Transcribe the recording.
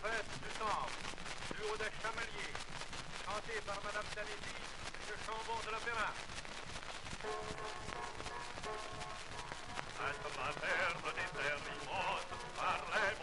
trompette du temple, duo des chameliers, chanté par Madame Danesi et le chambon de l'opéra. Entre la terre des terres immenses, par les